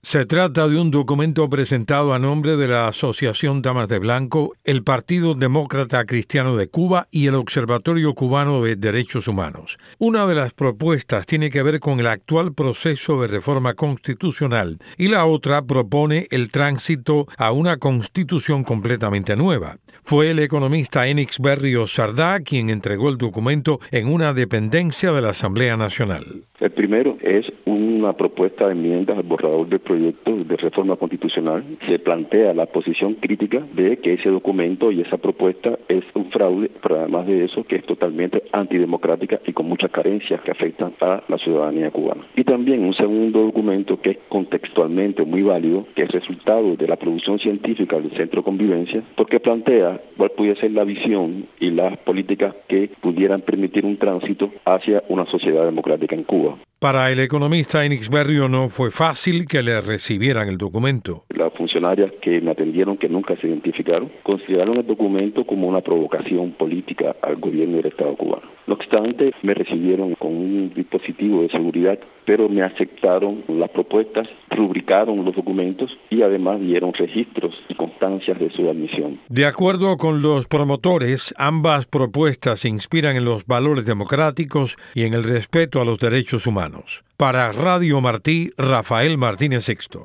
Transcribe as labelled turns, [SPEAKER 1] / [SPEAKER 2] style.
[SPEAKER 1] Se trata de un documento presentado a nombre de la Asociación Damas de Blanco, el Partido Demócrata Cristiano de Cuba y el Observatorio Cubano de Derechos Humanos. Una de las propuestas tiene que ver con el actual proceso de reforma constitucional y la otra propone el tránsito a una constitución completamente nueva. Fue el economista Enix Berrios Sardá quien entregó el documento en una dependencia de la Asamblea Nacional.
[SPEAKER 2] El primero es una propuesta de enmiendas al borrador del proyecto de reforma constitucional. Se plantea la posición crítica de que ese documento y esa propuesta es un fraude, pero además de eso que es totalmente antidemocrática y con muchas carencias que afectan a la ciudadanía cubana. Y también un segundo documento que es contextualmente muy válido, que es resultado de la producción científica del Centro de Convivencia, porque plantea cuál pudiera ser la visión y las políticas que pudieran permitir un tránsito hacia una sociedad democrática en Cuba.
[SPEAKER 1] Para el economista Enix Berrios no fue fácil que le recibieran el documento.
[SPEAKER 2] Las funcionarias que me atendieron, que nunca se identificaron, consideraron el documento como una provocación política al gobierno del Estado cubano. No obstante, me recibieron con un dispositivo de seguridad, pero me aceptaron las propuestas, rubricaron los documentos y además dieron registros y constancias de su admisión.
[SPEAKER 1] De acuerdo con los promotores, ambas propuestas se inspiran en los valores democráticos y en el respeto a los derechos humanos. Para Radio Martí, Rafael Martínez Sexto.